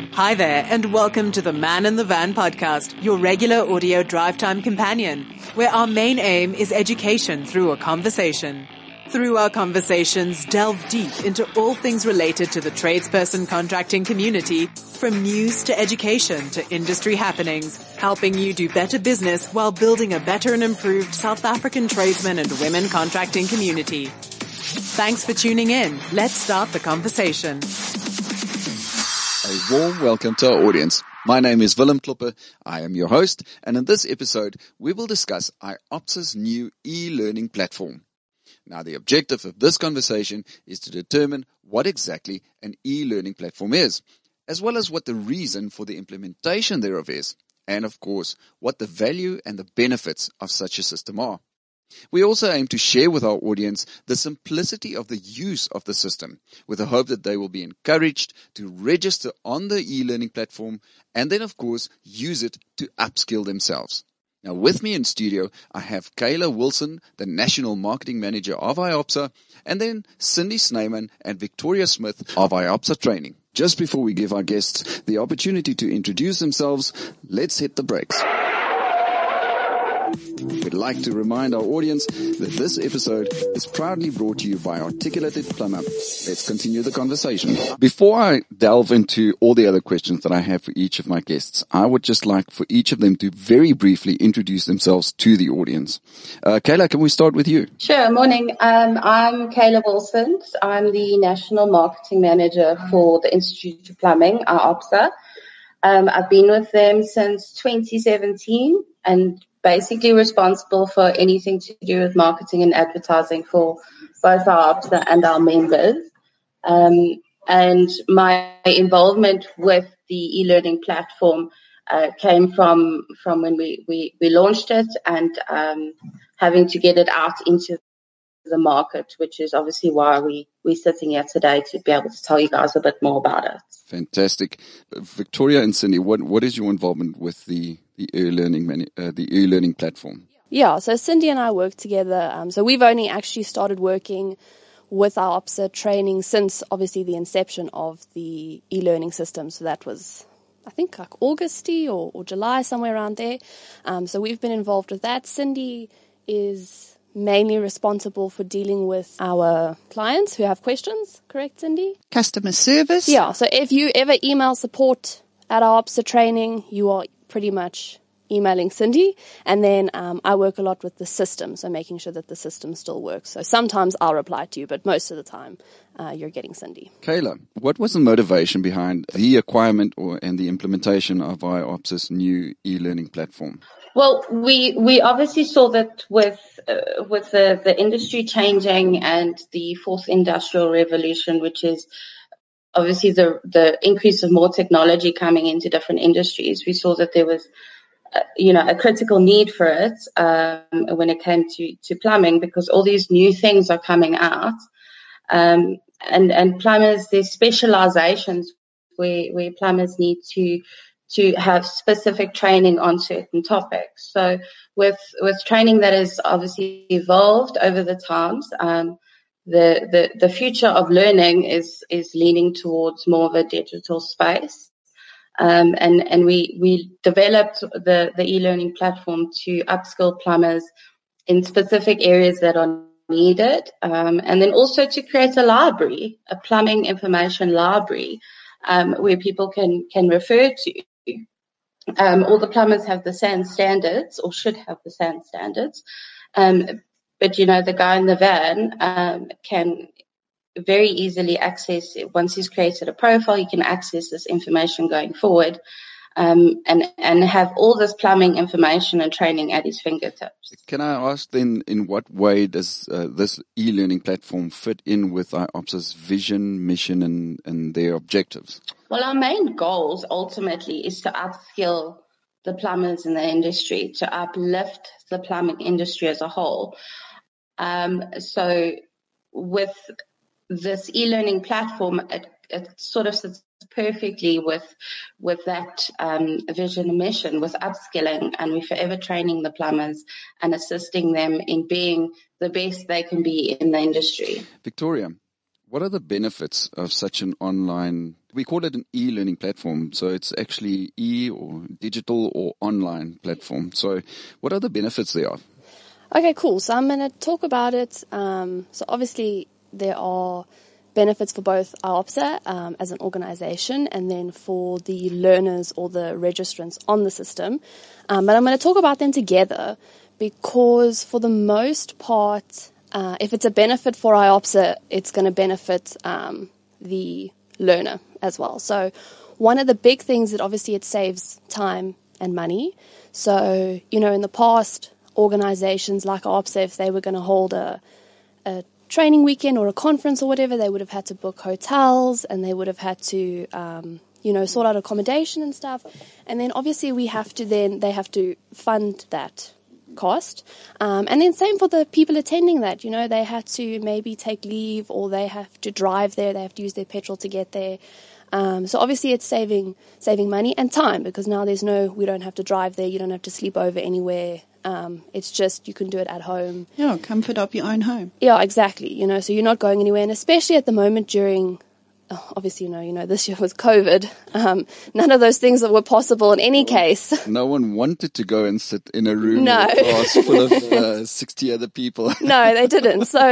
Hi there, and welcome to the Man in the Van podcast, your regular audio drive time companion, where our main aim is education through a conversation. Through our conversations, delve deep into all things related to the tradesperson contracting community, from news to education to industry happenings, helping you do better business while building a better and improved South African tradesmen and women contracting community. Thanks for tuning in. Let's start the conversation. A warm welcome to our audience. My name is Willem Klopper. I am your host, and in this episode, we will discuss IOPSA's new e-learning platform. Now, the objective of this conversation is to determine what exactly an e-learning platform is, as well as what the reason for the implementation thereof is, and of course, what the value and the benefits of such a system are. We also aim to share with our audience the simplicity of the use of the system, with the hope that they will be encouraged to register on the e-learning platform and then, of course, use it to upskill themselves. Now, with me in studio, I have Kayla Wilson, the National Marketing Manager of IOPSA, and then Cindy Snyman and Victoria Smith of IOPSA Training. Just before we give our guests the opportunity to introduce themselves, let's hit the brakes. We'd like to remind our audience that this episode is proudly brought to you by Articulated Plumber. Let's continue the conversation. Before I delve into all the other questions that I have for each of my guests, I would just like for each of them to very briefly introduce themselves to the audience. Kayla, can we start with you? Sure. Morning. I'm Kayla Wilson. I'm the National Marketing Manager for the Institute of Plumbing, IOPSA. I've been with them since 2017 and basically responsible for anything to do with marketing and advertising for both our IOPSA and our members. And my involvement with the e-learning platform came from when we launched it and having to get it out into the market, which is obviously why we're sitting here today to be able to tell you guys a bit more about it. Fantastic. Victoria and Cindy, what is your involvement with the e-learning platform? Yeah, so Cindy and I work together. So we've only actually started working with our IOPSA training since obviously the inception of the e-learning system. So that was, I think, like August or July, somewhere around there. So we've been involved with that. Cindy is mainly responsible for dealing with our clients who have questions, correct, Cindy? Customer service. Yeah, so if you ever email support at our IOPSA training, you are pretty much emailing Cindy. And then I work a lot with the system, so making sure that the system still works. So sometimes I'll reply to you, but most of the time you're getting Cindy. Kayla, what was the motivation behind the acquirement and the implementation of IOPSA's new e-learning platform? Well, we obviously saw that with the industry changing and the fourth industrial revolution, which is obviously the increase of more technology coming into different industries, we saw that there was a critical need for it when it came to plumbing, because all these new things are coming out, and plumbers, there's specializations where plumbers need to have specific training on certain topics. So with training that has obviously evolved over the times, the future of learning is leaning towards more of a digital space. And we developed the e-learning platform to upskill plumbers in specific areas that are needed, and then also to create a library, a plumbing information library, where people can refer to. All the plumbers have the same standards, or should have the same standards. But, the guy in the van can very easily access it. Once he's created a profile, he can access this information going forward, and have all this plumbing information and training at his fingertips. Can I ask then, in what way does this e-learning platform fit in with IOPSA's vision, mission, and their objectives? Well, our main goals ultimately is to upskill the plumbers in the industry, to uplift the plumbing industry as a whole. So with this e-learning platform, it sort of sits perfectly with that vision and mission, with upskilling, and we're forever training the plumbers and assisting them in being the best they can be in the industry. Victoria, What are the benefits of such an online, we call it an e-learning platform, so it's actually or digital or online platform. So what are the benefits thereof? Okay, cool. So I'm going to talk about it. So obviously there are benefits for both IOPSA as an organization and then for the learners or the registrants on the system. But I'm going to talk about them together because for the most part, if it's a benefit for IOPSA, it's going to benefit the learner as well. So one of the big things that obviously it saves time and money. So, in the past, organizations like IOPSA, if they were going to hold a training weekend or a conference or whatever, they would have had to book hotels and they would have had to, sort out accommodation and stuff. And then obviously they have to fund that cost. And then same for the people attending that, they had to maybe take leave or they have to drive there, they have to use their petrol to get there. So obviously it's saving money and time because now we don't have to drive there, you don't have to sleep over anywhere. It's just you can do it at home. Yeah, comfort of your own home. Yeah, exactly. So you're not going anywhere, and especially at the moment during, obviously, this year was COVID. None of those things were possible in any case. No one wanted to go and sit in a room No. with a class full of 60 other people. No, they didn't. So,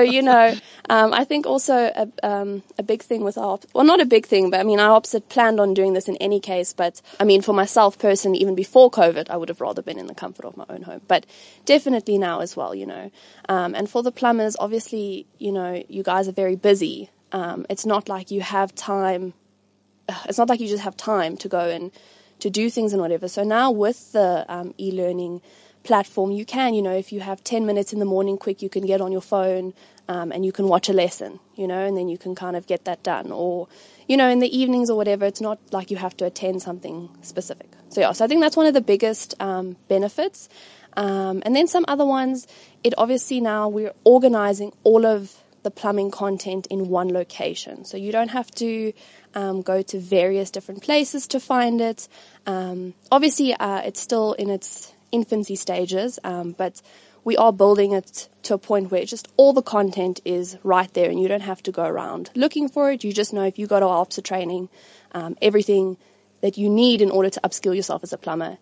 I think also a big thing with our, well, not a big thing, but our ops had planned on doing this in any case. But for myself personally, even before COVID, I would have rather been in the comfort of my own home. But definitely now as well, And for the plumbers, obviously, you guys are very busy. It's not like you have time. It's not like you just have time to go and to do things and whatever. So now with the e-learning platform, you can, if you have 10 minutes in the morning quick, you can get on your phone and you can watch a lesson, and then you can kind of get that done. Or, in the evenings or whatever, it's not like you have to attend something specific. So I think that's one of the biggest benefits. And then some other ones, it obviously now we're organizing all of the plumbing content in one location. So you don't have to go to various different places to find it. Obviously, it's still in its infancy stages, but we are building it to a point where just all the content is right there and you don't have to go around looking for it. You just know if you go to our OPSA training, everything that you need in order to upskill yourself as a plumber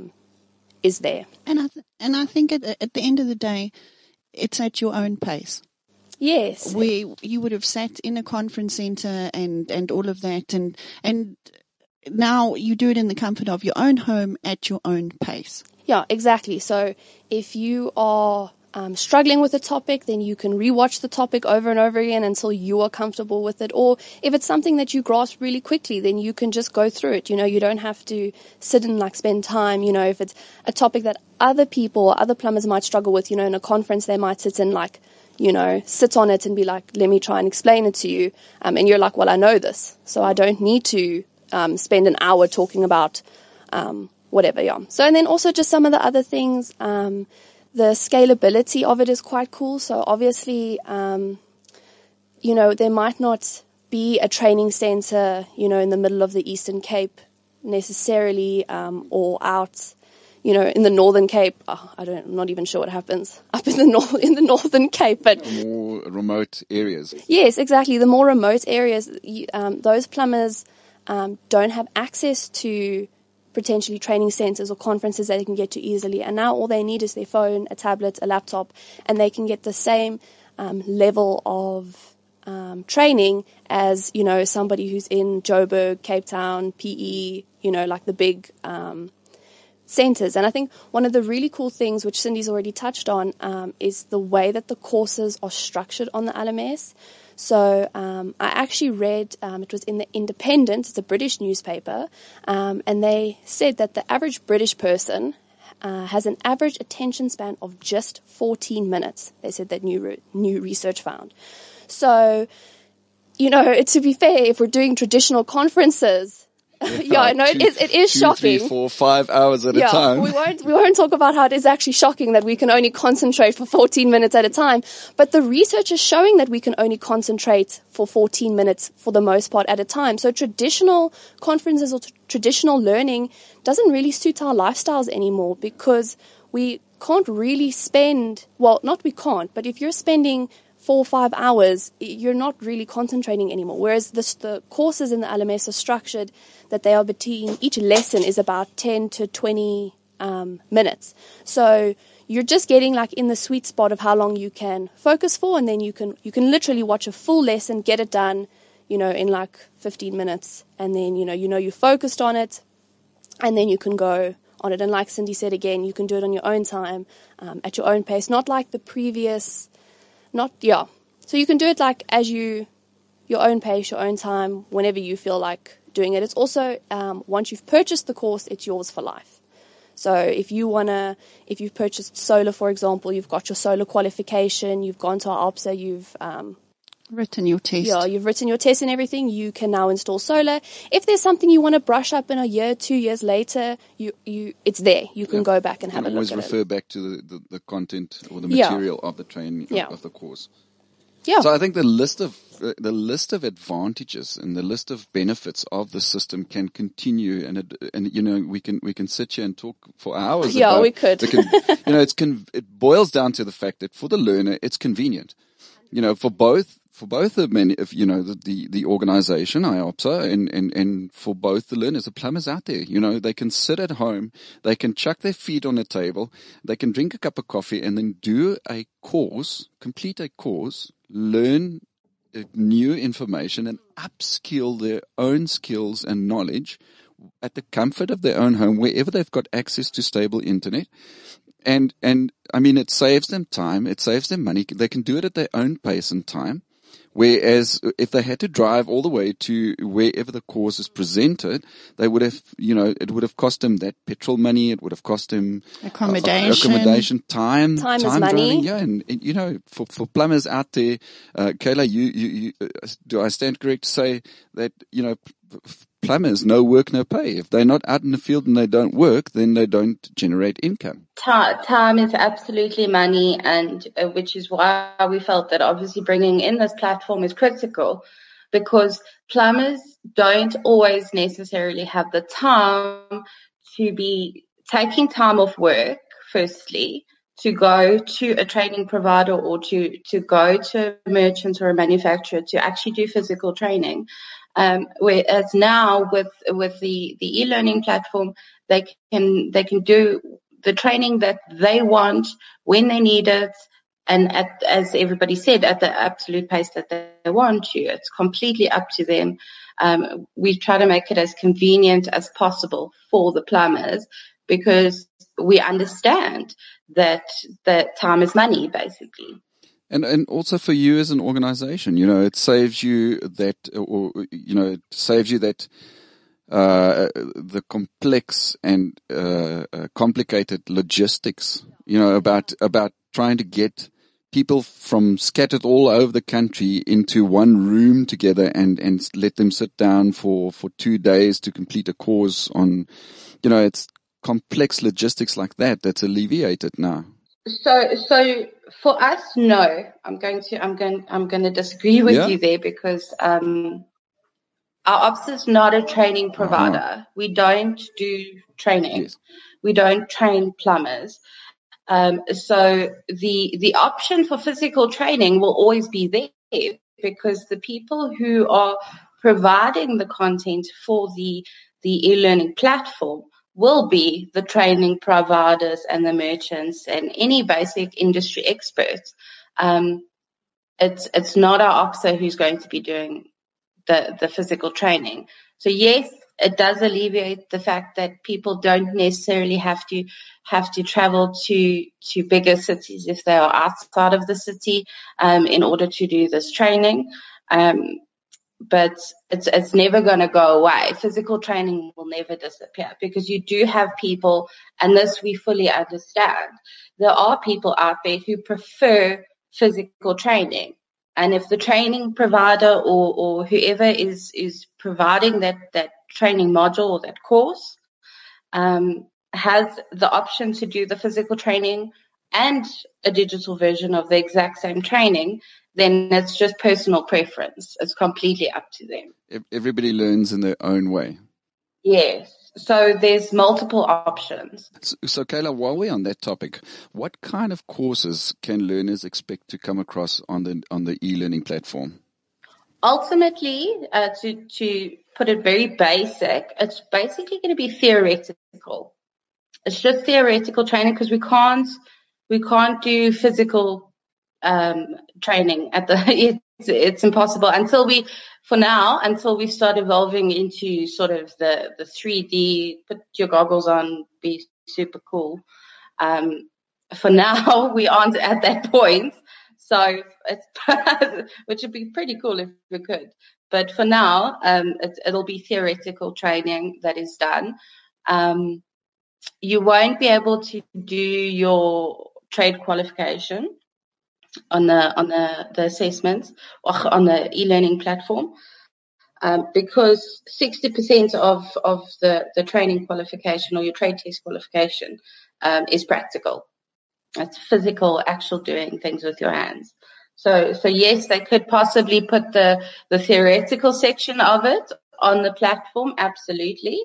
is there. And I think at the end of the day, it's at your own pace. Yes. Where you would have sat in a conference center and all of that and now you do it in the comfort of your own home at your own pace. Yeah, exactly. So if you are struggling with a topic, then you can rewatch the topic over and over again until you are comfortable with it. Or if it's something that you grasp really quickly, then you can just go through it. You don't have to sit and spend time. If it's a topic that other people, other plumbers might struggle with, in a conference, they might sit and sit on it and be like, let me try and explain it to you. And you're like, well, I know this, so I don't need to spend an hour talking about whatever, yeah. So, and then also just some of the other things, the scalability of it is quite cool. So obviously, there might not be a training center, in the middle of the Eastern Cape necessarily, or out, in the Northern Cape. I'm not even sure what happens up in the Northern Cape, but more remote areas. Yes, exactly. The more remote areas, those plumbers don't have access to potentially training centers or conferences that they can get to easily. And now all they need is their phone, a tablet, a laptop, and they can get the same level of training as, somebody who's in Joburg, Cape Town, PE, like the big centers. And I think one of the really cool things, which Cindy's already touched on, is the way that the courses are structured on the LMS. So I actually read, it was in the Independent, it's a British newspaper, and they said that the average British person has an average attention span of just 14 minutes. They said that new research found. So, to be fair, if we're doing traditional conferences, yeah, I know it is shocking. 2, 3, 4, 5 hours at a time. We won't talk about how it is actually shocking that we can only concentrate for 14 minutes at a time. But the research is showing that we can only concentrate for 14 minutes for the most part at a time. So traditional conferences or traditional learning doesn't really suit our lifestyles anymore because we can't really spend, well, not we can't, but if you're spending 4 or 5 hours, you're not really concentrating anymore. Whereas the courses in the LMS are structured that they are between, each lesson is about 10 to 20 minutes. So you're just getting like in the sweet spot of how long you can focus for, and then you can literally watch a full lesson, get it done, in like 15 minutes, and then you focused on it, and then you can go on it. And like Cindy said again, you can do it on your own time, at your own pace, not like the previous, So you can do it like your own pace, your own time, whenever you feel like doing it. It's also, once you've purchased the course, it's yours for life. So if you've purchased solar, for example, you've got your solar qualification, you've gone to our OPSA, you've written your test. Yeah, you've written your test and everything, you can now install solar. If there's something you want to brush up in a year, 2 years later, it's there. You can go back and have a look at it. Always refer back to the content or the material of the training of the course. Yeah. So I think the list of advantages and the list of benefits of the system can continue, and we can sit here and talk for hours. Yeah, we could. It boils down to the fact that for the learner, it's convenient. For both the organization, IOPSA, and for both the learners, the plumbers out there, they can sit at home, they can chuck their feet on a table, they can drink a cup of coffee and then do a course, complete a course, learn new information and upskill their own skills and knowledge at the comfort of their own home, wherever they've got access to stable internet. And I mean, it saves them time, it saves them money. They can do it at their own pace and time. Whereas if they had to drive all the way to wherever the course is presented, they would have, it would have cost them that petrol money. It would have cost them accommodation, time is money. Driving. Yeah. And, for plumbers out there, Kayla, you do I stand correct to say that, plumbers, no work, no pay. If they're not out in the field and they don't work, then they don't generate income. Time is absolutely money, and which is why we felt that obviously bringing in this platform is critical, because plumbers don't always necessarily have the time to be taking time off work, firstly, to go to a training provider or to go to a merchant or a manufacturer to actually do physical training. Whereas now with the e-learning platform, they can do the training that they want when they need it, and as everybody said, at the absolute pace that they want to. It's completely up to them. We try to make it as convenient as possible for the plumbers, because we understand that time is money, basically. And also for you as an organization, it saves you that, the complex and complicated logistics, about trying to get people from scattered all over the country into one room together and let them sit down for 2 days to complete a course on, it's complex logistics like that's alleviated now. So for us, no, I'm going to disagree with you there, because our OPSA is not a training provider. We don't do training. Yes. We don't train plumbers. So the option for physical training will always be there, because the people who are providing the content for the e-learning platform will be the training providers and the merchants and any basic industry experts. It's not our OPSA who's going to be doing the physical training. So yes, it does alleviate the fact that people don't necessarily have to travel to bigger cities if they are outside of the city in order to do this training. But it's never going to go away. Physical training will never disappear, because you do have people, and this we fully understand. There are people out there who prefer physical training. And if the training provider or whoever is providing that training module or that course has the option to do the physical training and a digital version of the exact same training, then it's just personal preference. It's completely up to them. Everybody learns in their own way. Yes. So there's multiple options. So Kayla, while we're on that topic, what kind of courses can learners expect to come across on the e-learning platform? Ultimately, to put it very basic, it's basically going to be theoretical. It's just theoretical training because we can't do physical training at the. It's impossible until we start evolving into sort of the 3D. Put your goggles on, be super cool. For now, we aren't at that point. So it's, which would be pretty cool if we could. But for now, it'll be theoretical training that is done. You won't be able to do your trade qualification on the assessments or on the e-learning platform, because 60% of the training qualification or your trade test qualification is practical. It's physical, actual doing things with your hands. So yes, they could possibly put the theoretical section of it on the platform, absolutely.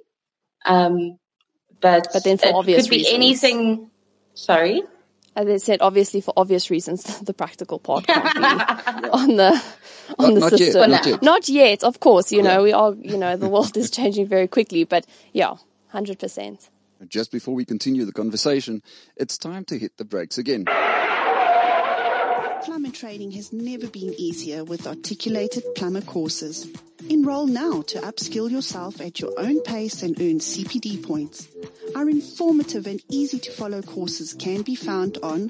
But then for obvious could be reasons. anything. Sorry? As I said, obviously for obvious reasons, the practical part can't be on the system. Not yet, of course. You know, we are. You know, the world is changing very quickly. But yeah, 100%. Just before we continue the conversation, it's time to hit the brakes again. Plumber training has never been easier with articulated plumber courses. Enroll now to upskill yourself at your own pace and earn CPD points. Our informative and easy to follow courses can be found on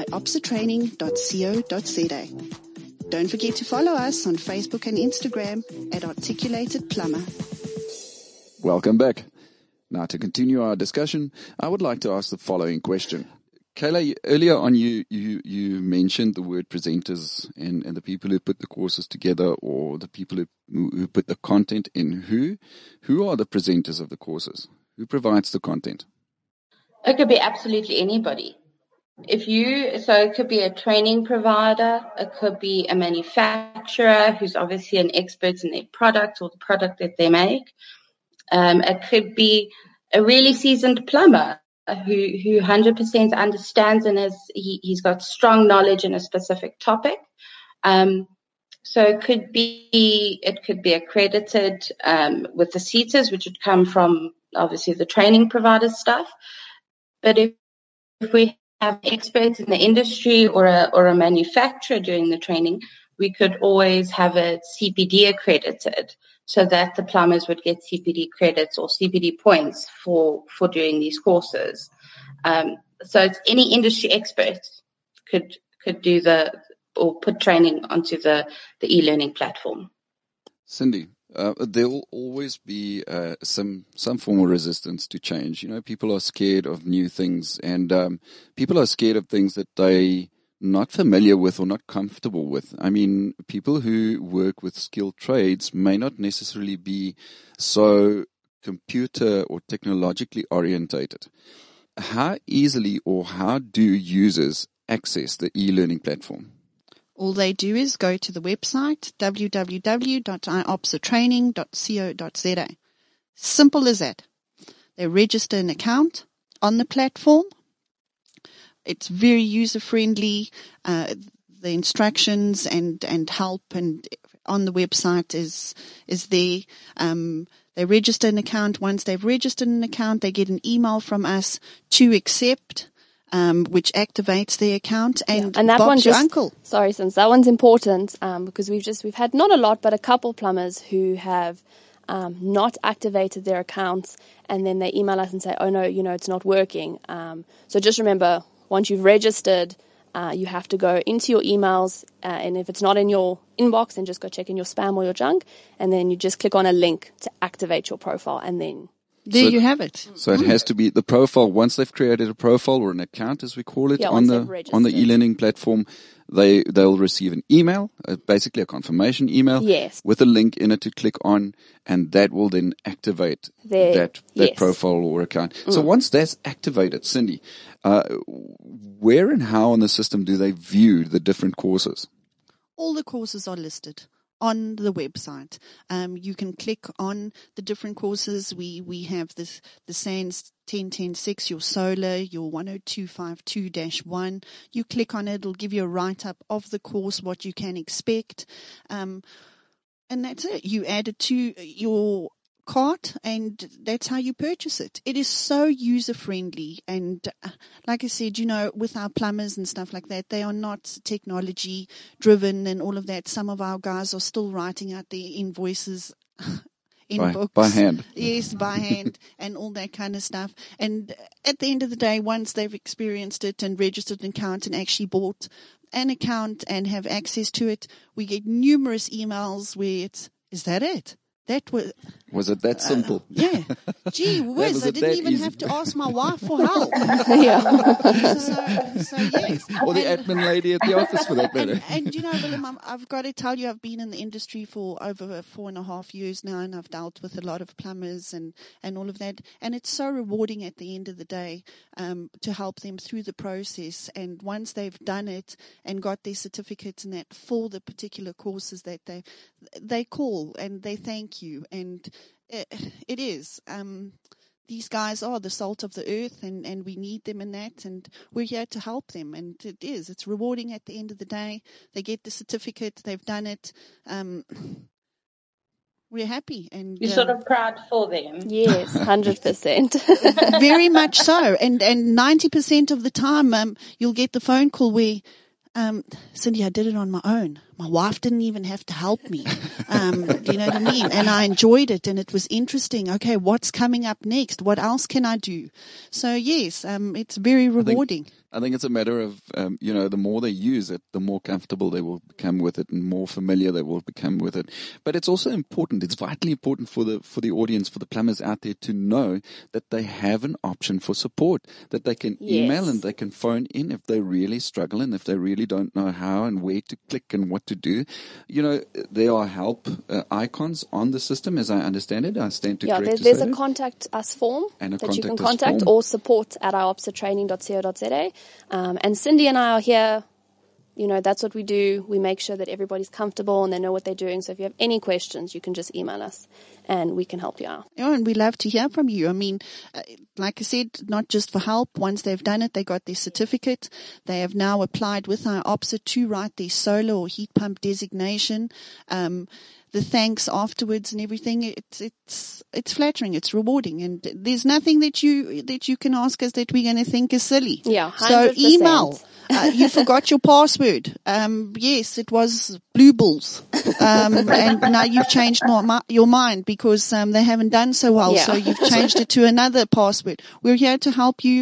iopsatraining.co.za. Don't forget to follow us on Facebook and Instagram at Articulated Plumber. Welcome back. Now, to continue our discussion, I would like to ask the following question. Kayla, earlier on you mentioned the word presenters and the people who put the courses together, or the people who put the content in. Who are the presenters of the courses? Who provides the content? It could be absolutely anybody. So it could be a training provider, it could be a manufacturer who's obviously an expert in their product or the product that they make. It could be a really seasoned plumber who 100% understands and he's got strong knowledge in a specific topic. So it could be accredited with the CETAs, which would come from obviously the training provider stuff. But if we have experts in the industry or a manufacturer doing the training, we could always have it CPD accredited, so that the plumbers would get CPD credits or CPD points for doing these courses. So it's any industry expert could do or put training onto the e-learning platform. Cindy, there will always be some form of resistance to change. You know, people are scared of new things, and people are scared of things that they not familiar with or not comfortable with. I mean, people who work with skilled trades may not necessarily be so computer or technologically orientated. How easily or how do users access the e-learning platform? All they do is go to the website www.iopsatraining.co.za. Simple as that. They register an account on the platform. It's very user-friendly. The instructions and help and on the website is there. They register an account. Once they've registered an account, they get an email from us to accept, which activates their account. And that Bob's one your uncle. Sorry, since that one's important, because we've had not a lot, but a couple plumbers who have not activated their accounts, and then they email us and say, oh no, it's not working. So just remember, once you've registered, you have to go into your emails, and if it's not in your inbox, then just go check in your spam or your junk, and then you just click on a link to activate your profile, and then there you have it. So it has to be the profile. Once they've created a profile or an account, as we call it, on the e-learning platform, they'll receive an email, basically a confirmation email, with a link in it to click on, and that will then activate that profile or account. So once that's activated, Cindy, where and how in the system do they view the different courses? All the courses are listed on the website. You can click on the different courses. We have the SANS 10.10.6, your solar, your 10252-1. You click on it, it'll give you a write-up of the course, what you can expect. And that's it. You add it to your cart, and that's how you purchase it. It is so user-friendly, and like I said, with our plumbers and stuff like that, they are not technology-driven and all of that. Some of our guys are still writing out their invoices in books. By hand. Yes, by hand and all that kind of stuff. And at the end of the day, once they've experienced it and registered an account and actually bought an account and have access to it, we get numerous emails where is that it? Was it that simple? Yeah. Gee whiz, I didn't even have to ask my wife for help. Yeah. So yes. Or the admin lady at the office for that matter. And Willem, I've got to tell you, I've been in the industry for over 4.5 years now, and I've dealt with a lot of plumbers and all of that. And it's so rewarding at the end of the day, to help them through the process. And once they've done it and got their certificates and that for the particular courses that they call and they thank you. And it is. These guys are the salt of the earth, and we need them in that, and we're here to help them. And it's rewarding at the end of the day. They get the certificate, they've done it. We're happy. And you're sort of proud for them. Yes, 100%. Very much so. And 90% of the time, you'll get the phone call where, Cindy, I did it on my own. My wife didn't even have to help me. Do you know what I mean? And I enjoyed it, and it was interesting. Okay, what's coming up next? What else can I do? So yes, it's very rewarding. I think it's a matter of, the more they use it, the more comfortable they will become with it and more familiar they will become with it. But it's also important, it's vitally important for the audience, for the plumbers out there to know that they have an option for support, that they can email and they can phone in if they really struggle and if they really don't know how and where to click and what to do. There are help icons on the system, as I understand it. I stand to correct to there's say a contact us form that you can form. contact, or support at iopsatraining.co.za. And Cindy and I are here. That's what we do. We make sure that everybody's comfortable and they know what they're doing. So if you have any questions, you can just email us and we can help you out. Yeah, and we love to hear from you. I mean, like I said, not just for help. Once they've done it, they got their certificate. They have now applied with our OPSA to write their solar or heat pump designation. The thanks afterwards and everything, it's flattering, it's rewarding, and there's nothing that you can ask us that we're going to think is silly. Yeah, 100%. So email. You forgot your password. Yes, it was Blue Bulls. And now you've changed your mind because they haven't done so well. Yeah. So you've changed it to another password. We're here to help you.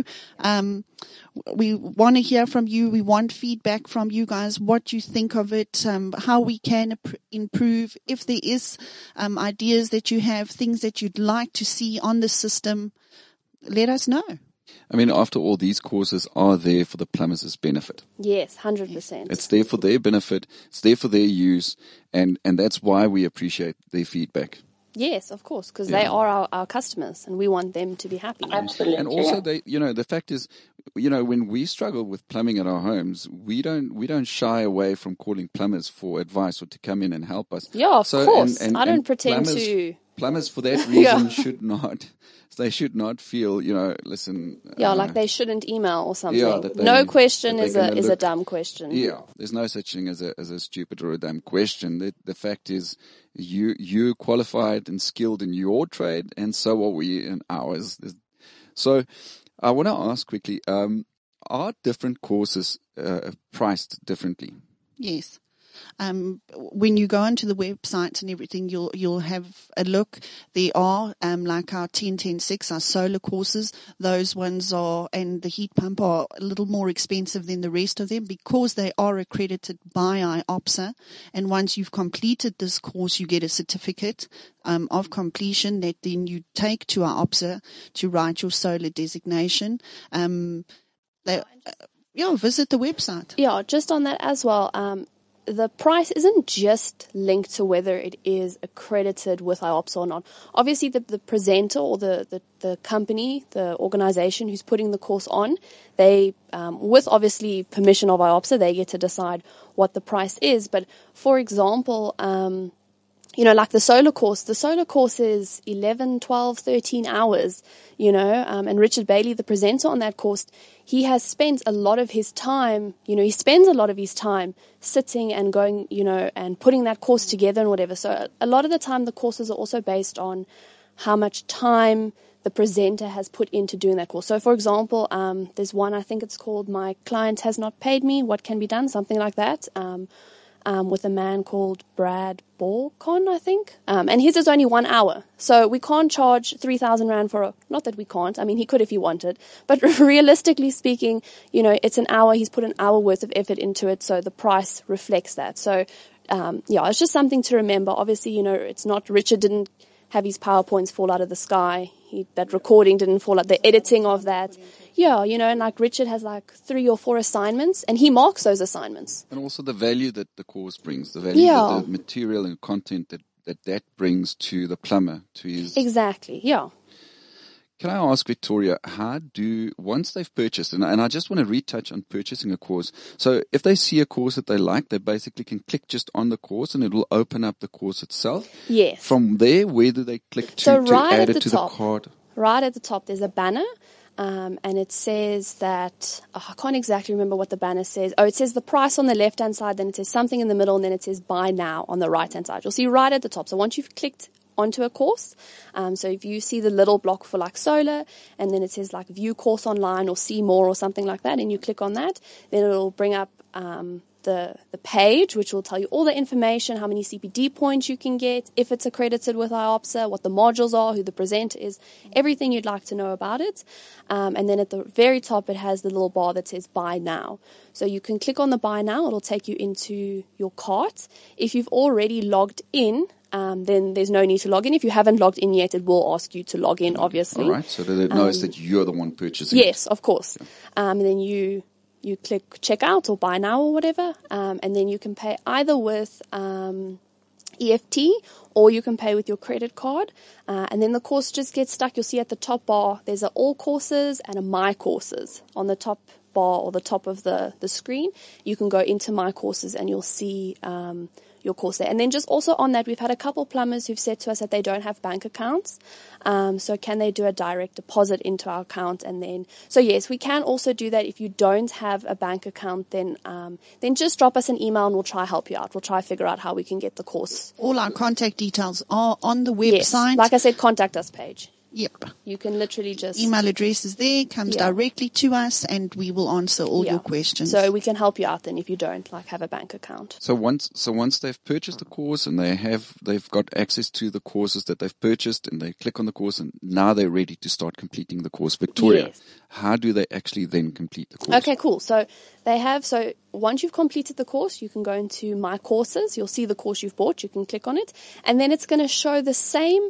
We want to hear from you. We want feedback from you guys, what you think of it, how we can improve. If there is ideas that you have, things that you'd like to see on the system, let us know. I mean, after all, these courses are there for the plumbers' benefit. Yes, 100%. It's there for their benefit. It's there for their use. And that's why we appreciate their feedback. Yes, of course, because they are our customers and we want them to be happy. Absolutely. And also, the fact is, when we struggle with plumbing at our homes, we don't shy away from calling plumbers for advice or to come in and help us. Yeah, of course. I don't pretend to. Plumbers, for that reason, should not feel, listen. Yeah, like they shouldn't email or something. Yeah, no question is a dumb question. Yeah, there's no such thing as a stupid or a dumb question. The fact is, you're qualified and skilled in your trade, and so are we in ours. So, I want to ask quickly: are different courses priced differently? Yes. When you go onto the websites and everything, you'll have a look. There are, like our 10.10.6, our solar courses. Those ones are, and the heat pump are a little more expensive than the rest of them because they are accredited by IOPSA. And once you've completed this course, you get a certificate, of completion that then you take to IOPSA to write your solar designation. Visit the website. Yeah, just on that as well. the price isn't just linked to whether it is accredited with IOPSA or not. Obviously, the presenter or the company, the organization who's putting the course on, they, with obviously permission of IOPSA, they get to decide what the price is. But for example, like the solar course is 11, 12, 13 hours, and Richard Bailey, the presenter on that course, he has spent a lot of his time, he spends a lot of his time sitting and going, and putting that course together and whatever. So a lot of the time the courses are also based on how much time the presenter has put into doing that course. So for example, there's one, I think it's called My Client Has Not Paid Me, What Can Be Done, something like that. With a man called Brad Borcon, I think. And his is only 1 hour. So we can't charge 3,000 Rand for not that we can't. I mean, he could if he wanted. But realistically speaking, it's an hour. He's put an hour worth of effort into it. So the price reflects that. So, it's just something to remember. Obviously, it's not, Richard didn't have his PowerPoints fall out of the sky. That recording didn't fall out, the editing of that. Yeah, and like Richard has like 3 or 4 assignments and he marks those assignments. And also the value that the course brings, the value that the material and content that brings to the plumber, to his... Exactly, yeah. Can I ask Victoria, once they've purchased, and I just want to retouch on purchasing a course. So if they see a course that they like, they basically can click just on the course and it will open up the course itself. Yes. From there, where do they click to add it to the card? Right at the top, there's a banner. And it says that, I can't exactly remember what the banner says. Oh, it says the price on the left-hand side, then it says something in the middle, and then it says buy now on the right-hand side. You'll see right at the top. So once you've clicked onto a course, so if you see the little block for like solar, and then it says like view course online or see more or something like that, and you click on that, then it'll bring up the page, which will tell you all the information, how many CPD points you can get, if it's accredited with IOPSA, what the modules are, who the presenter is, everything you'd like to know about it. And then at the very top, it has the little bar that says buy now. So you can click on the buy now. It'll take you into your cart. If you've already logged in, then there's no need to log in. If you haven't logged in yet, it will ask you to log in, obviously. All right, so that it knows that you're the one purchasing Yes, of course. Yeah. And then you click checkout or buy now or whatever, and then you can pay either with EFT or you can pay with your credit card, and then the course just gets stuck. You'll see at the top bar there's a all courses and a my courses on the top bar or the top of the screen. You can go into my courses and you'll see your course there. And then just also on that, we've had a couple plumbers who've said to us that they don't have bank accounts. So can they do a direct deposit into our account? And then, so yes, we can also do that. If you don't have a bank account, then just drop us an email and we'll try help you out. We'll try figure out how we can get the course. All our contact details are on the website. Yes. Like I said, contact us page. Yep. You can literally just... Email address is there, comes directly to us, and we will answer all your questions. So we can help you out then if you don't have a bank account. So once they've purchased the course and they've got access to the courses that they've purchased and they click on the course and now they're ready to start completing the course. Victoria, how do they actually then complete the course? Okay, cool. So once you've completed the course, you can go into My Courses. You'll see the course you've bought. You can click on it. And then it's going to show the same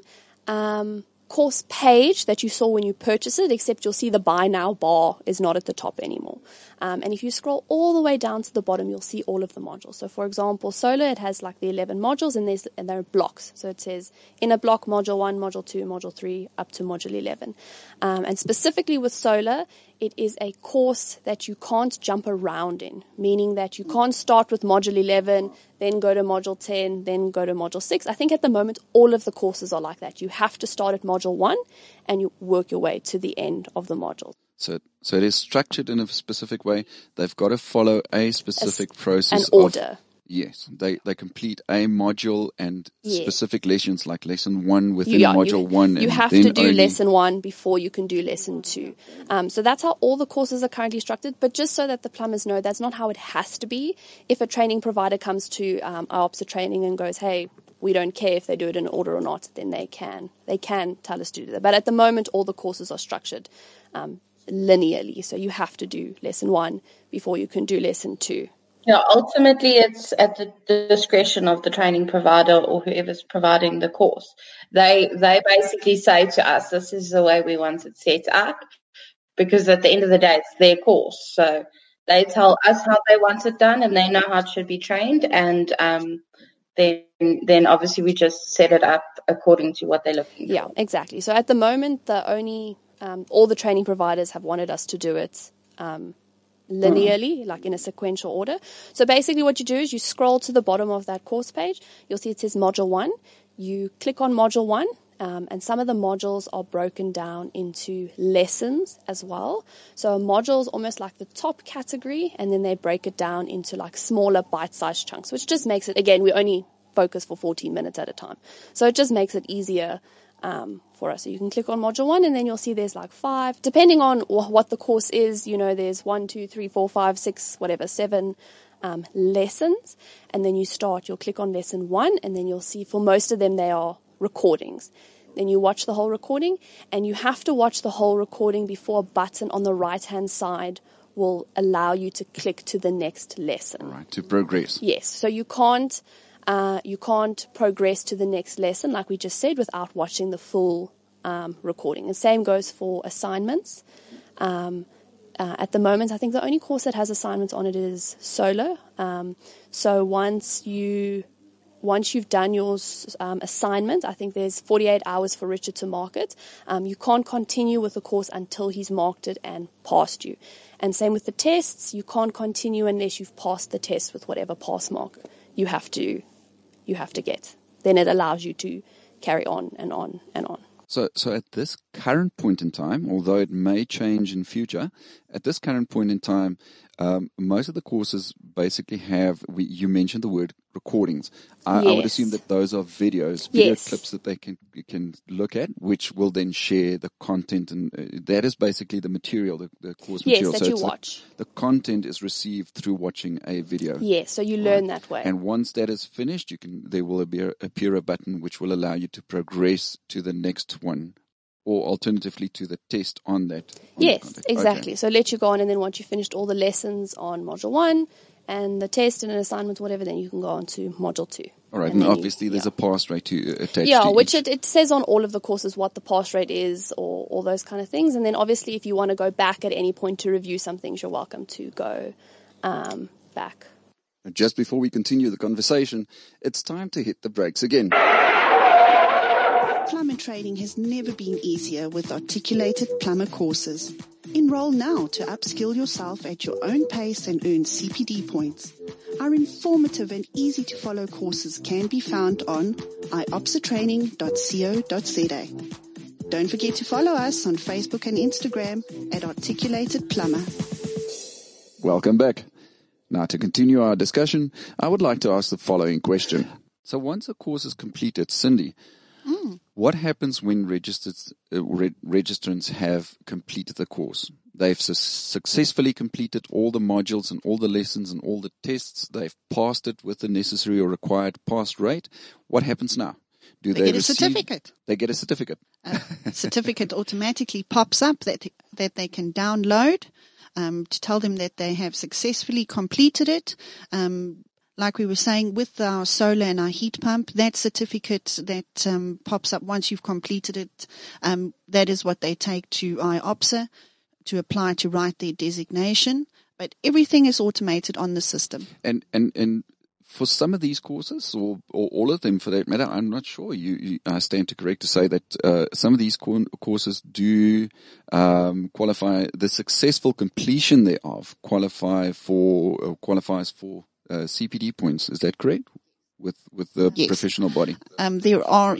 course page that you saw when you purchased it, except you'll see the buy now bar is not at the top anymore. And if you scroll all the way down to the bottom, you'll see all of the modules. So for example, solar, it has like the 11 modules and there are blocks. So it says in a block, module 1, module 2, module 3, up to module 11. And specifically with solar, it is a course that you can't jump around in, meaning that you can't start with module 11, then go to module 10, then go to module 6. I think at the moment, all of the courses are like that. You have to start at module 1 and you work your way to the end of the module. So it is structured in a specific way. They've got to follow a specific process. An order. Yes, they complete a module and specific lessons like lesson 1 within module 1. You have to do lesson 1 before you can do lesson 2. So that's how all the courses are currently structured. But just so that the plumbers know, that's not how it has to be. If a training provider comes to IOPSA training and goes, hey, we don't care if they do it in order or not, then they can tell us to do that. But at the moment, all the courses are structured linearly. So you have to do lesson 1 before you can do lesson 2. Yeah, ultimately it's at the discretion of the training provider or whoever's providing the course. They basically say to us, this is the way we want it set up, because at the end of the day, it's their course. So They tell us how they want it done, and they know how it should be trained. And then obviously we just set it up according to what they're looking for. Yeah, exactly. So at the moment, all the training providers have wanted us to do it linearly, like in a sequential order. So basically what you do is you scroll to the bottom of that course page. You'll see it says Module 1. You click on Module 1, and some of the modules are broken down into lessons as well. So a module is almost like the top category, and then they break it down into like smaller bite-sized chunks, which just makes it, again, we only focus for 14 minutes at a time. So it just makes it easier for us. So you can click on Module 1, and then you'll see there's like 5, depending on what the course is, there's 1, 2, 3, 4, 5, 6, whatever, 7 lessons. And then you'll click on lesson 1, and then you'll see for most of them they are recordings. Then you watch the whole recording, and you have to watch the whole recording before a button on the right-hand side will allow you to click to the next lesson. Right, to progress. Yes, so you can't progress to the next lesson, like we just said, without watching the full recording. And same goes for assignments. At the moment, I think the only course that has assignments on it is Solo. So once you've done your assignment, I think there's 48 hours for Richard to mark it. You can't continue with the course until he's marked it and passed you. And same with the tests. You can't continue unless you've passed the test with whatever pass mark you have to get. Then it allows you to carry on and on and on. So at this current point in time, although it may change in future, at this current point in time, most of the courses basically have, you mentioned the word recordings. I would assume that those are video clips that they can look at, which will then share the content, and that is basically the material, the course material. Yes, that you watch. The content is received through watching a video. Yes, so you learn that way. And once that is finished, there will appear a button which will allow you to progress to the next one, or alternatively to the test on that. Yes, exactly. Okay. So let you go on, and then once you've finished all the lessons on Module 1 and the test and an assignment, whatever, then you can go on to Module 2. All right, and obviously there's a pass rate to attach to Yeah, which it says on all of the courses what the pass rate is, or all those kind of things. And then obviously if you want to go back at any point to review some things, you're welcome to go back. Just before we continue the conversation, it's time to hit the brakes again. Plumber training has never been easier with articulated plumber courses. Enroll now to upskill yourself at your own pace and earn CPD points. Our informative and easy to follow courses can be found on iopsatraining.co.za. Don't forget to follow us on Facebook and Instagram at Articulated Plumber. Welcome back. Now to continue our discussion, I would like to ask the following question. So once a course is completed, Cindy, what happens when registrants have completed the course? They've successfully completed all the modules and all the lessons and all the tests. They've passed it with the necessary or required pass rate. What happens now? They get a certificate. They get a certificate. A certificate automatically pops up that they can download to tell them that they have successfully completed it. Like we were saying, with our solar and our heat pump, that certificate that pops up once you've completed it, that is what they take to IOPSA to apply to write their designation. But everything is automated on the system. And for some of these courses, or all of them for that matter, I'm not sure. I stand to correct to say that some of these courses do qualify. The successful completion thereof qualifies for CPD points. Is that correct? With the professional body? There are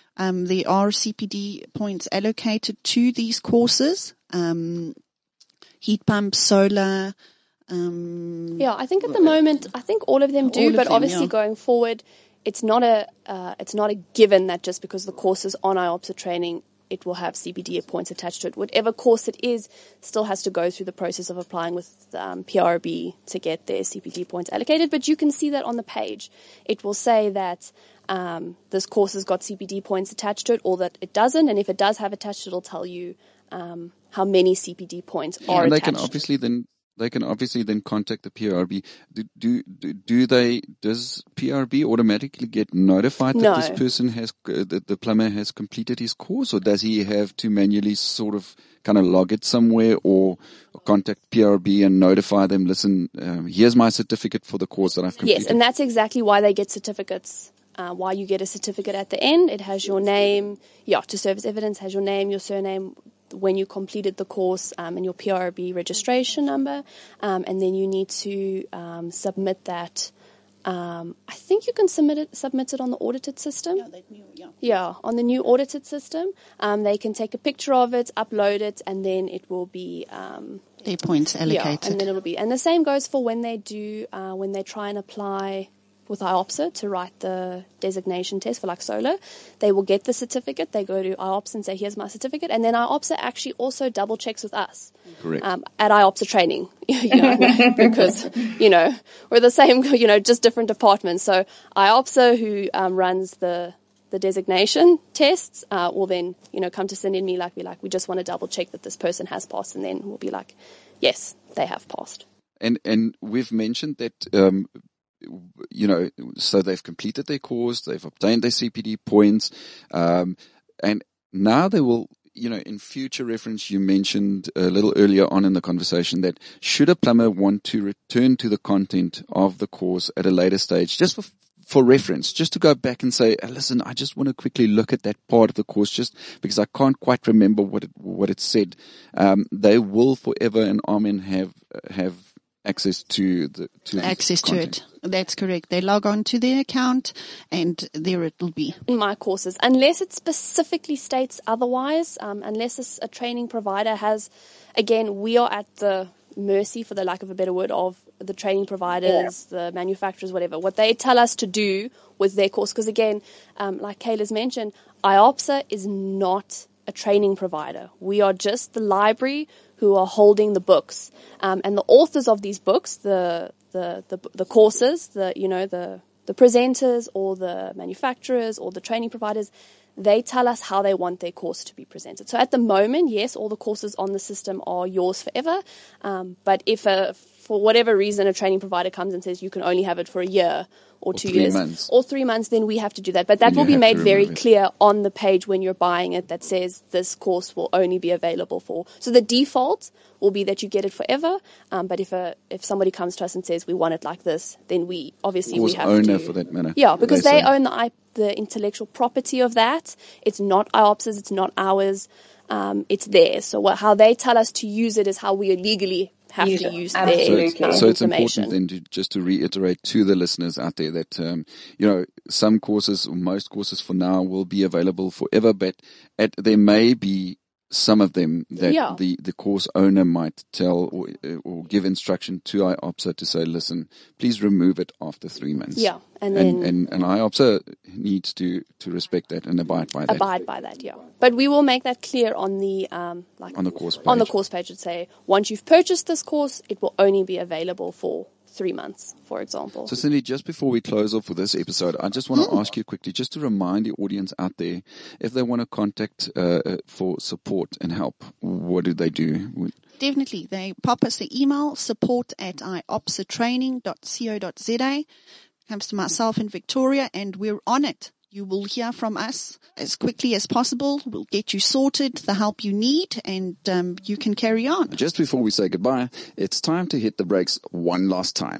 CPD points allocated to these courses. Heat pump, solar. I think at the moment, all of them do, but obviously going forward, it's not a given that just because the course is on IOPSA training, it will have CPD points attached to it. Whatever course it is still has to go through the process of applying with PRB to get their CPD points allocated. But you can see that on the page. It will say that this course has got CPD points attached to it, or that it doesn't. And if it does have attached, it'll tell you how many CPD points are attached. They can obviously then contact the PRB. Does PRB automatically get notified that this person that the plumber has completed his course, or does he have to manually sort of kind of log it somewhere, or contact PRB and notify them, listen, here's my certificate for the course that I've completed? Yes, and that's exactly why they get certificates. Why you get a certificate at the end. It has your name, to serve as evidence, has your name, your surname, when you completed the course, and your PRB registration number. And then you need to submit that. I think you can submit it on the audited system. Yeah, on the new audited system. They can take a picture of it, upload it, and then it will be their points allocated. Yeah, and then it'll be. And the same goes for when they do when they try and apply with IOPSA to write the designation test for like solar. They will get the certificate. They go to IOPSA and say, here's my certificate. And then IOPSA actually also double checks with us. Correct. At IOPSA training, because, we're the same, just different departments. So IOPSA, who runs the designation tests, will then, come to Cindy and me, we just want to double check that this person has passed. And then we'll be like, yes, they have passed. And we've mentioned that, so they've completed their course, they've obtained their CPD points, and now they will, in future reference, you mentioned a little earlier on in the conversation that should a plumber want to return to the content of the course at a later stage, just for reference, just to go back and say, listen, I just want to quickly look at that part of the course just because I can't quite remember what it said, they will forever and amen have access to it. That's correct. They log on to their account and there it will be. In my courses, unless it specifically states otherwise, unless a training provider has, again, we are at the mercy, for the lack of a better word, of the training providers, the manufacturers, whatever, what they tell us to do with their course. Because again, like Kayla's mentioned, IOPSA is not a training provider. We are just the library who are holding the books, and the authors of these books, the courses, the presenters or the manufacturers or the training providers, they tell us how they want their course to be presented. So at the moment, yes, all the courses on the system are yours forever. But if for whatever reason a training provider comes and says you can only have it for a year or 2 years or 3 months, then we have to do that. But that will be made very clear on the page when you're buying it that says this course will only be available for. So the default will be that you get it forever. But if somebody comes to us and says we want it like this, then we have owner to. For that matter. Yeah, because they own the intellectual property of that. It's not IOPS's, it's not ours. It's theirs. So how they tell us to use it is how we legally have to use their information. So it's important then to reiterate to the listeners out there that, some courses or most courses for now will be available forever, but there may be some of them that the course owner might tell or give instruction to IOPSA to say, listen, please remove it after 3 months. Yeah. And IOPSA needs to respect that and abide by that. Yeah. But we will make that clear on the on the course page. On the course page, it'd say once you've purchased this course, it will only be available for 3 months, for example. So Cindy, just before we close off for this episode, I just want to ask you quickly, just to remind the audience out there, if they want to contact for support and help, what do they do? Definitely. They pop us the email, support@iopsatraining.co.za. Comes to myself in Victoria, and we're on it. You will hear from us as quickly as possible. We'll get you sorted, the help you need, and you can carry on. Just before we say goodbye, it's time to hit the brakes one last time.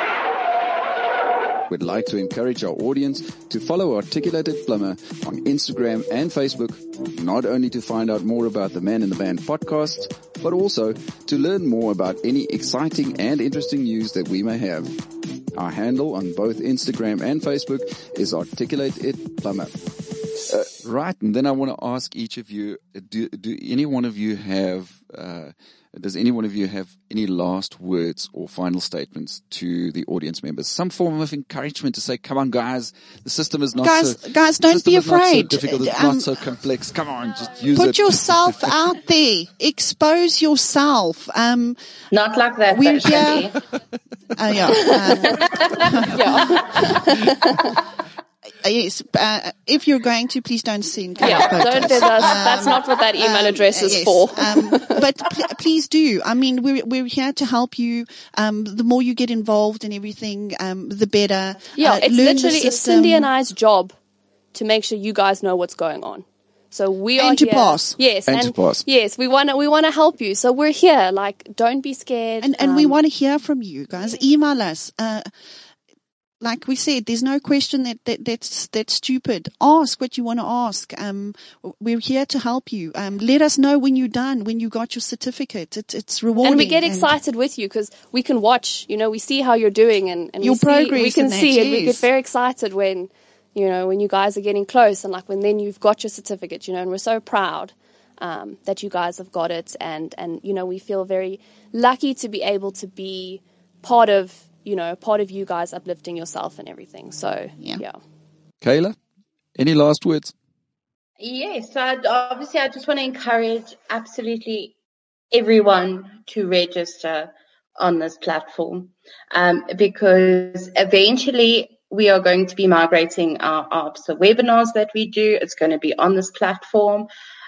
We'd like to encourage our audience to follow Articulated Plumber on Instagram and Facebook, not only to find out more about the Man in the Van podcast, but also to learn more about any exciting and interesting news that we may have. Our handle on both Instagram and Facebook is Articulated Plumber. Right, and then I want to ask each of you, does any one of you have any last words or final statements to the audience members? Some form of encouragement to say, come on guys, the system is not guys, don't be afraid. It's not so difficult, it's not so complex. Come on, just use it. Put yourself out there. Expose yourself. Not like that, we're here. Yes, if you're going to, please don't send photos. Don't do that. That's not what that email address is for. But please do. I mean, we're here to help you. The more you get involved in everything, the better. Yeah, it's Cindy and I's job to make sure you guys know what's going on. So we are And to here. pass. Yes. And to pass. Yes, we want to help you. So we're here. Like, don't be scared. And we want to hear from you guys. Email us. Like we said, there's no question that's stupid. Ask what you want to ask. We're here to help you. Let us know when you're done, when you got your certificate. It's rewarding. And we get excited with you because we can watch, we see how you're doing and your progress. We can see it. We Yes. get very excited when you guys are getting close and like when then you've got your certificate, and we're so proud, that you guys have got it. And we feel very lucky to be able to be part of you guys uplifting yourself and everything. So, yeah. Kayla, any last words? Yes, so I just want to encourage absolutely everyone to register on this platform, because eventually we are going to be migrating our APSA webinars that we do. It's going to be on this platform.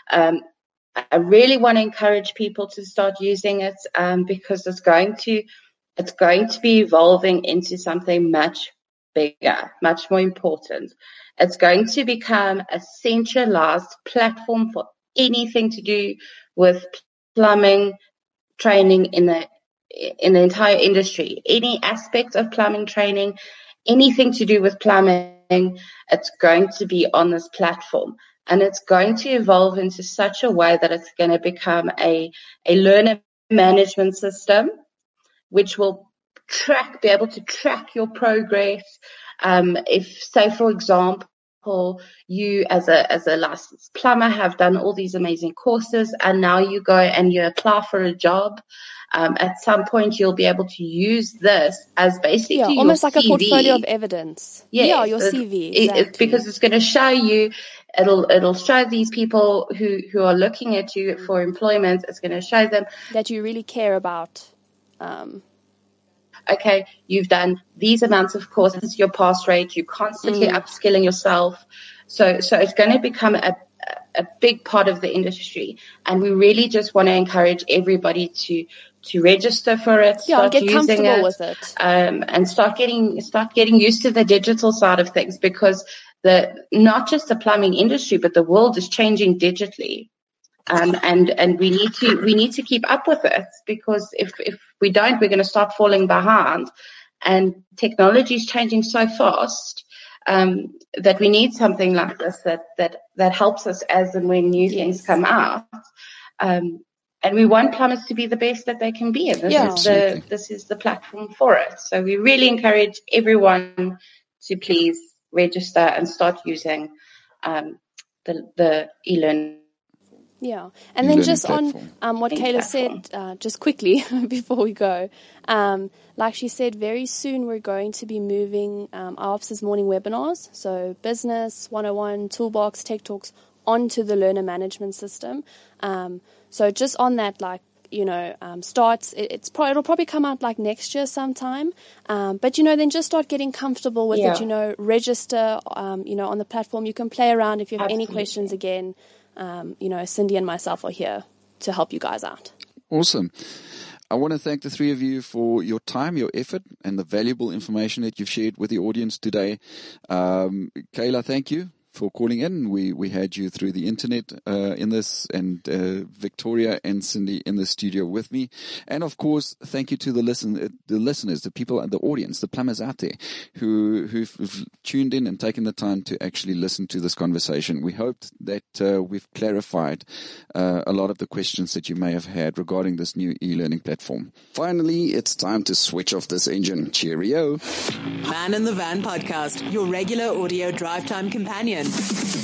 I really want to encourage people to start using it, because it's going to be evolving into something much bigger, much more important. It's going to become a centralized platform for anything to do with plumbing training in the entire industry. Any aspect of plumbing training, anything to do with plumbing, it's going to be on this platform. And it's going to evolve into such a way that it's going to become a learner management system, which will be able to track your progress. If, say, for example, you as a licensed plumber have done all these amazing courses and now you go and you apply for a job, at some point you'll be able to use this as basically almost your like CV. a portfolio of evidence. Yes, Yeah, your CV. Exactly. Because it's going to show you, it'll show these people who are looking at you for employment. It's going to show them that you really care about. Okay, you've done these amounts of courses, your pass rate, you're constantly upskilling yourself. So it's going to become a big part of the industry. And we really just want to encourage everybody to register for it, start get using comfortable it, with it. And start getting used to the digital side of things, because not just the plumbing industry, but the world is changing digitally. And we need to keep up with it, because if we don't, we're going to start falling behind. And technology is changing so fast, that we need something like this that helps us as and when new things come out. And we want plumbers to be the best that they can be, and this is the platform for it. So we really encourage everyone to please register and start using the e-learning. Yeah, and then just platform. on what Kayla said, just quickly before we go, like she said, very soon we're going to be moving our officers' morning webinars, so Business 101, Toolbox, Tech Talks, onto the learner management system. So just on that, starts. It'll probably come out like next year sometime. But then just start getting comfortable with it. Register. On the platform, you can play around if you have any questions again. Cindy and myself are here to help you guys out. Awesome. I want to thank the three of you for your time, your effort, and the valuable information that you've shared with the audience today. Kayla, thank you for calling in. We had you through the internet in this, and Victoria and Cindy in the studio with me. And of course, thank you to the listeners, the people, the audience, the plumbers out there who've tuned in and taken the time to actually listen to this conversation. We hope that we've clarified a lot of the questions that you may have had regarding this new e-learning platform. Finally, it's time to switch off this engine. Cheerio. Man in the Van podcast, your regular audio drive time companion.